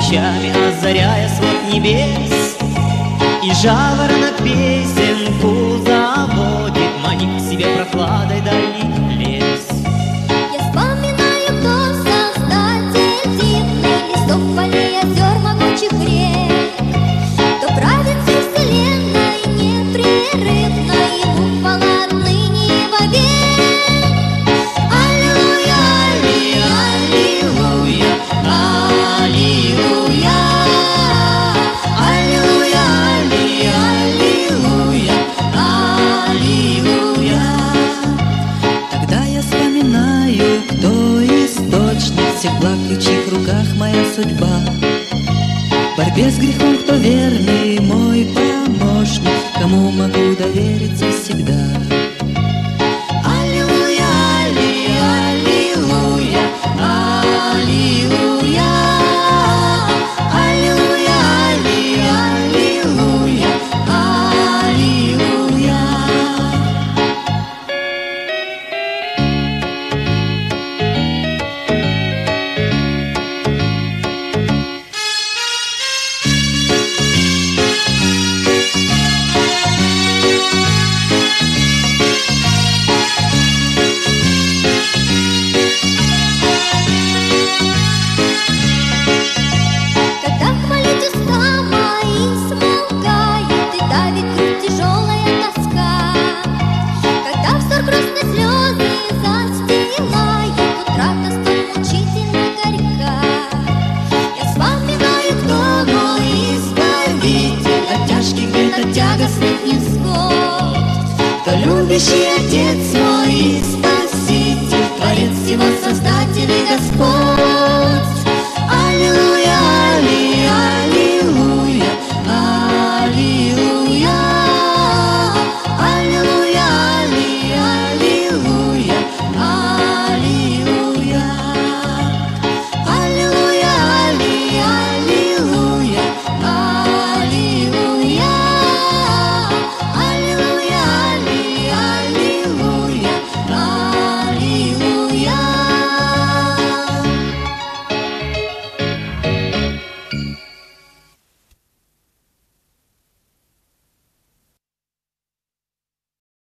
лучами озаряя свод небес. И жаворонок песенку заводит, манит к себе прохладой дальний лес. Я вспоминаю, кто создатель зимних листов, полей, озер, могучих рек, кто правит всей вселенной непрерывно, ему хвала отныне и вовек. Аллилуйя, аллилуйя, аллилуйя, аллилуйя, аллилуйя, аллилуйя. Тогда я вспоминаю, кто источник всех благ, и в чьих руках моя судьба. В борьбе с грехом кто верный мой помощник, кому могу довериться всегда. Аллилуйя, аллилуйя, аллилуйя, аллилуйя, аллилуйя, аллилуйя. Когда хвалить уста мои смолкают, и давит грудь тяжелая тоска, когда взор грустные слезы застилают, утрата столь мучительно горька, я вспоминаю, кто мой избавитель от тяжких бед, от тягостных невзгод, кто любящий Отец мой и Спаситель, Творец всего, Создатель и Господь.